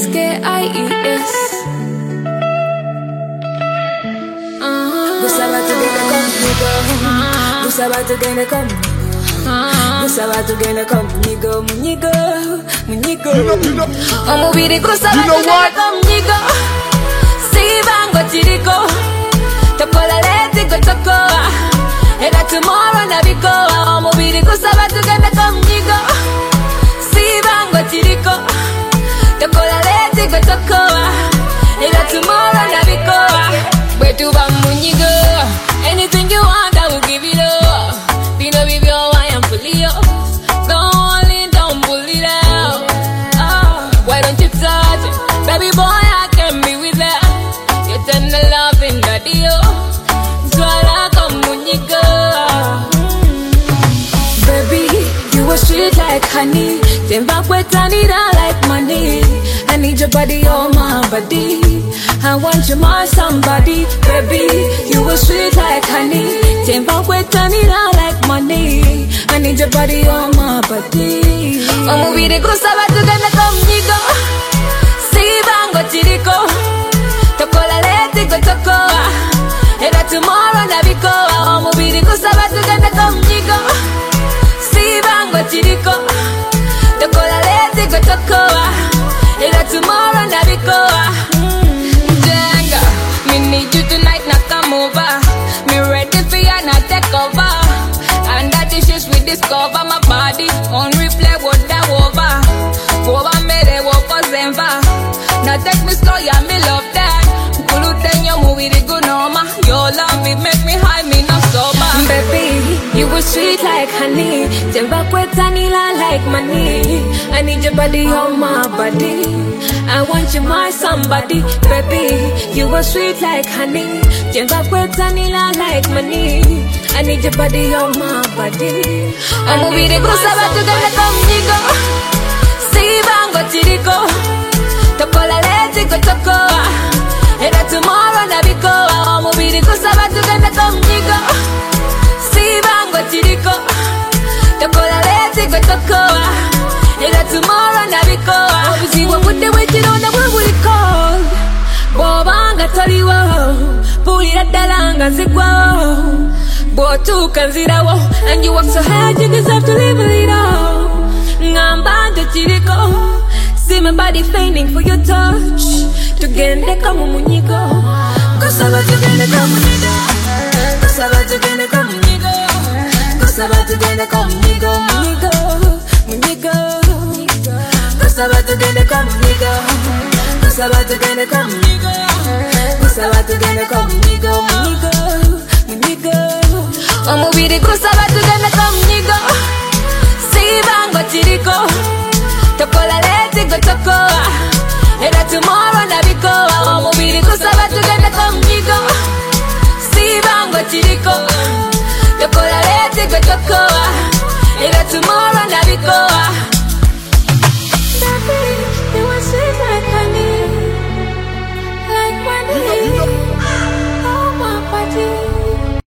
SKIES. Gustaba tugenda conmigo. Gustaba tugenda conmigo. Gustaba tugenda conmigo. Munyigo, munyigo. Omubiri gustaba tugenda conmigo. Sibango chiriko. Tokola letigo tokoa. Era tomorrow nabikoa. Omubiri gustaba tugenda conmigo. Sibango chiriko. Tokola letigo tokoa. Era tomorrow nabikoa. Betuba munyigo. Anything you want, I will give it up. Pino vivio, I am fully yours. Don't lean, don't pull it out. Oh, why don't you touch it? Baby boy, I can be with that. You turn the love in the deal. Swallow come munyigo. Baby, you were sweet like honey. Zimbabwe-tanira like money. I need your body, oh my body. I want you my somebody. Baby, you were sweet like honey. Zimbabwe-tanira like money. I need your body, oh my body. Omubiri gustaba tugenda conmigo. Sibango chiriko. Tokola letigo tokoa. Era tomorrow nabikoa. Omubiri gustaba tugenda conmigo. Sibango chiriko. Tokola letigo tokoa. Era tomorrow nabikoa. Jenga, me need you tonight, now come over. Me ready for you, now take over. And that dishes we discover my body on replay, what that over. Over me, they walk us enva. Now take me slow, yeah, me love that. Kulu ten your movie, the good norma. Your love, it make me high, me not sober. Baby, you were sweet like honey. Zimbabwe-tanira like money. I need your body on my body. I want you my somebody. Baby, you were sweet like honey. Zimbabwe-tanira like money. I need your body on my body. Omubiri gustaba tugenda conmigo. Sibango chiriko. Tokola letigo tokoa. Era tomorrow nabikoa. Omubiri gustaba tugenda conmigo. Sibango chiriko. Tokola letigo tokoa. Era tomorrow nabikoa. Obuzibu budde bwekironda bwe buli cold. Bw'obanga toliwo pulira ddala nga nzigwawo. Bw'otuuka nzirawo. And you work so hard you deserve to live a little. Ngamba nti kiriko. See my body fainting for your touch. Tugende kama munyigo. Gustaba tugende kama munyigo. Gustaba tugende kama munyigo. Gustaba tugende kama munyigo. Munyigo, munyigo. Gustaba tugende kama munyigo. Gustaba tugende kama munyigo. Gustaba tugende kama munyigo. Munyigo, munyigo. Omubiri gustaba tugende kama munyigo. Sibango chiriko. Tokola letigo tokoa. Era tomorrow nabikoa. Omubiri gustaba tugende conmigo. Sibango chiriko. Tokola letigo tokoa. Era tomorrow nabikoa.